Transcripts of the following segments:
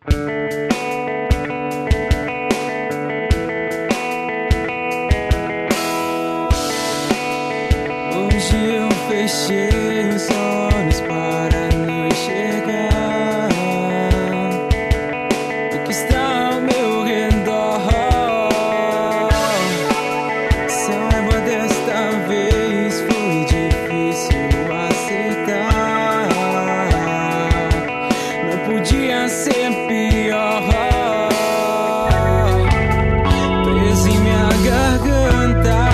Hoje eu fechei os olhos para não enxergar o que está ao meu redor. Saiba, desta vez foi difícil aceitar. Não podia ser pior. Preso em minha garganta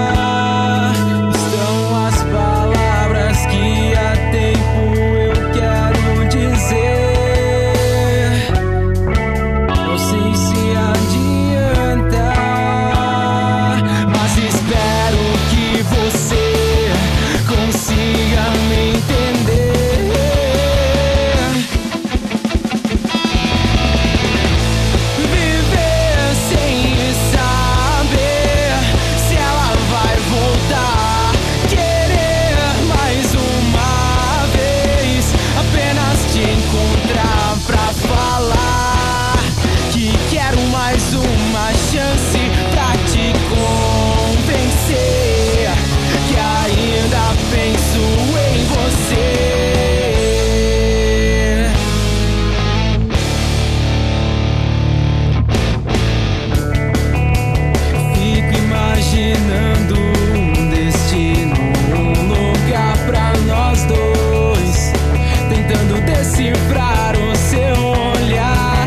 decifrar o seu olhar,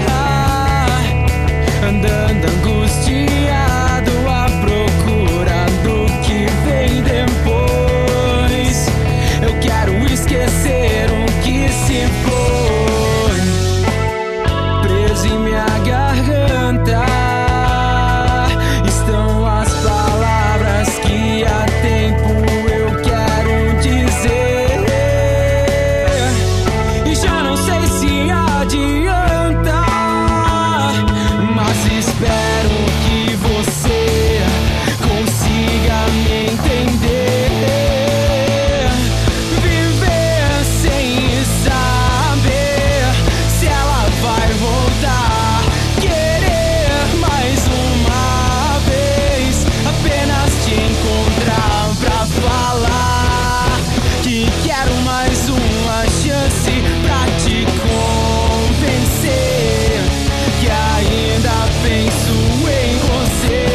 andando angustiado à procura do que vem depois. Eu quero esquecer o que se foi, preso em minha garganta estão as palavras que há tempo eu quero dizer. Já não sei se adianta, mas espero que você consiga me entender. Viver sem saber se ela vai voltar, querer mais uma vez, apenas te encontrar pra falar que quero mais uma chance pra te convencer que ainda penso em você.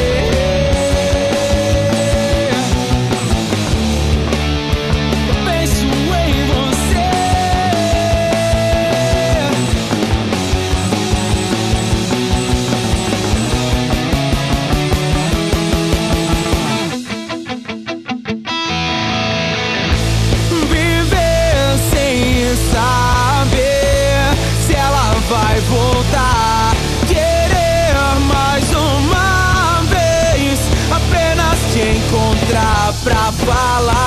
Penso em você. Viver sem saber se ela vai voltar, querer mais uma vez, apenas te encontrar pra falar